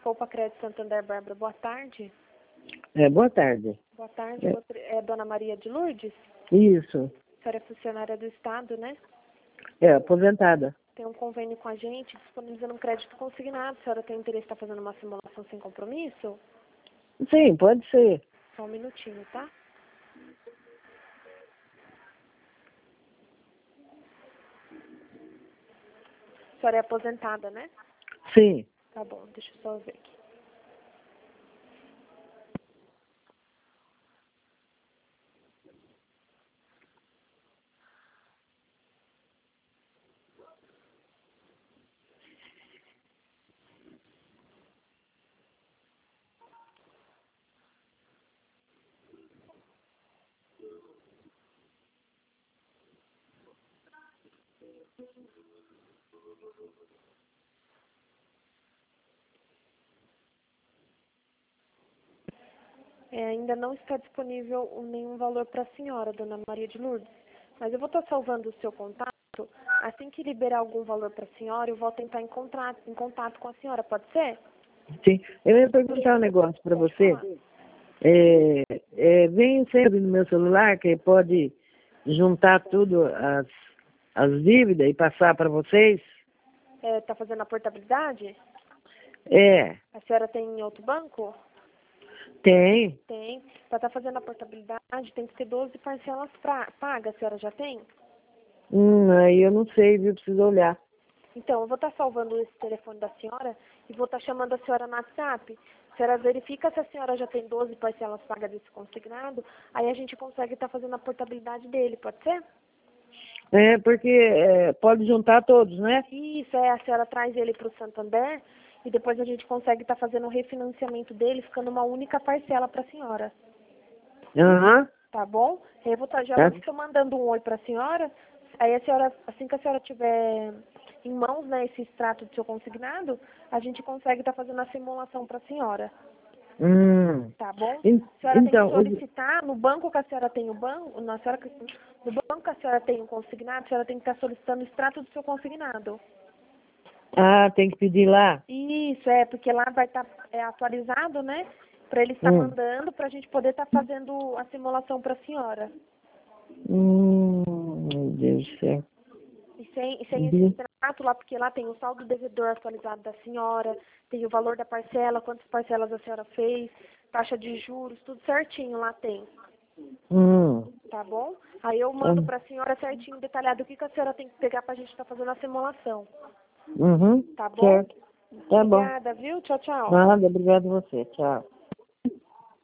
Poupa Crédito Santander, Bárbara, boa tarde. Boa tarde. Boa tarde, é Dona Maria de Lourdes? Isso. A senhora é funcionária do Estado, né? Aposentada. Tem um convênio com a gente, disponibilizando um crédito consignado. A senhora tem interesse em estar fazendo uma simulação sem compromisso? Sim, pode ser. Só um minutinho, tá? A senhora é aposentada, né? Sim. Tá bom, deixa eu só ver aqui. Ainda não está disponível nenhum valor para a senhora, Dona Maria de Lourdes. Mas eu vou estar salvando o seu contato. Assim que liberar algum valor para a senhora, eu vou tentar em contato com a senhora. Pode ser? Sim. Eu ia perguntar um negócio para você. Vem sempre no meu celular que pode juntar tudo, as dívidas e passar para vocês? Está fazendo a portabilidade? É. A senhora tem em outro banco? Tem. Tem. Para estar fazendo a portabilidade, tem que ter 12 parcelas pagas. A senhora já tem? Aí eu não sei, viu? Preciso olhar. Então, eu vou estar salvando esse telefone da senhora e vou estar chamando a senhora no WhatsApp. A senhora verifica se a senhora já tem 12 parcelas pagas desse consignado, aí a gente consegue estar fazendo a portabilidade dele, pode ser? Porque pode juntar todos, né? Isso, a senhora traz ele para o Santander e depois a gente consegue estar fazendo o refinanciamento dele, ficando uma única parcela para a senhora. Aham. Tá bom? Eu vou estar já estou mandando um oi para a senhora. Aí a senhora, assim que a senhora tiver em mãos, né, esse extrato do seu consignado, a gente consegue estar fazendo a simulação para a senhora. Tá bom? A senhora tem que solicitar no banco que a senhora tem o banco, no banco que a senhora tem o consignado, a senhora tem que estar solicitando o extrato do seu consignado. Tem que pedir lá? Isso, porque lá vai estar atualizado, né? Para ele estar mandando, para a gente poder estar fazendo a simulação para a senhora. Meu Deus do céu. E sem esse extrato lá, porque lá tem o saldo devedor atualizado da senhora, tem o valor da parcela, quantas parcelas a senhora fez, taxa de juros, tudo certinho lá tem. Tá bom? Aí eu mando para a senhora certinho, detalhado, o que a senhora tem que pegar para a gente estar fazendo a simulação. Tá bom? Certo. Tá bom. Obrigada, viu? Tchau, tchau. Nada, obrigado a você. Tchau.